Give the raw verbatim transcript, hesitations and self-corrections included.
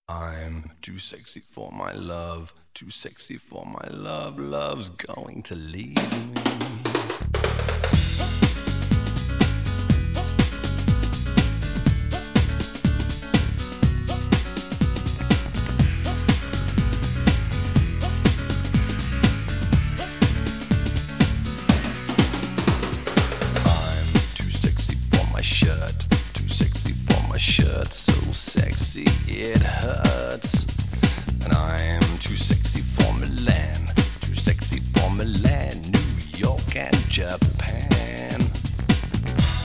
I'm too sexy for my love, too sexy for my love, love's going to leave me. Shirt, too sexy for my shirt, so sexy it hurts.